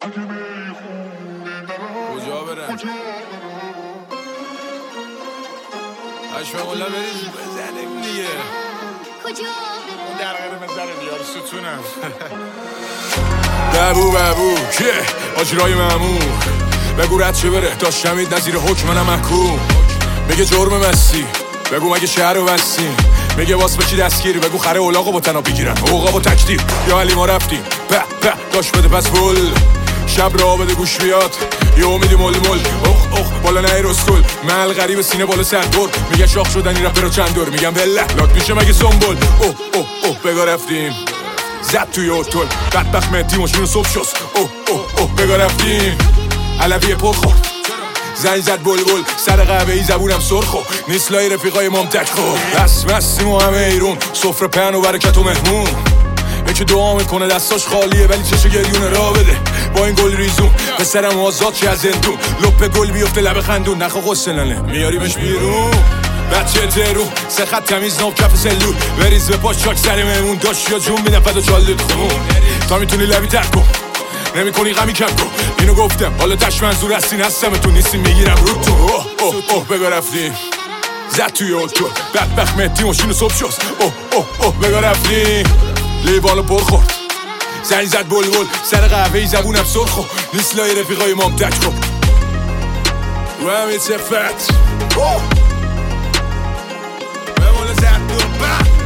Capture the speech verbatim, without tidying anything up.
کجا برن اشفا مولا بریز بزنیم دیگه کجا اون درقیره بزنیم یار ستونم ببو ببو که آجرای ممنون بگو رد چه بره داشت شمید نظیر حکم منم محکوم میگه جرم مستی بگو مگه شهر رو بستیم میگه واس بچی دستگیر بگو خره اولاغو با تنا بگیرن اوقا با تکتیر یا علی ما رفتیم به به داشت بده پس بول شب را بده گوش بیاد یه امیدی مول مول اخ اخ بالا نه رستول مل غریب سینه بالا سربرد میگه شاخ شدن این رپر رو چند دور میگم بله لات میشه مگه سنبول اوه اوه اوه بگا رفتیم زد توی اوتول بدبخت مهدی ماشین صبح شست اوه اوه اوه بگا رفتیم علویه پر خورد زنگ زد بل بل سر قهوه ای زبونم سرخو نیست لای رفیقای مام تک خو بس مستیم و همه ایرون سفره پهن و برکت و مهمون یکی دعا میکنه دستاش خالیه ولی چشو گریونه را بده با این گل ریزون پسرم آزاد چه از زندون لپ گل بیفته لب خندون نخوا غسلنه میاریمش بیرون بچه درون سه خط تمیز ناب کف سلول بریز به پاش چاک سر مهمون داشت یا جون میدن فدا چالت خون تا میتونی لبی تک کن نمی کنی غمی کم کن اینو گفتم حالا تش منظور هستین هستم تو نیستی میگیرم رو تو اوه اوه اوه بگا رفتیم زد توی اوتو بدبخت مهدی ماشین صبح شست اوه اوه اوه بگا رفتیم لیوانو پر خورد زنگ زد بل بل سر قهوه ای زبونم سرخو نیست لای رفیقای مام تک خب رو همه تفت بمونه زد دو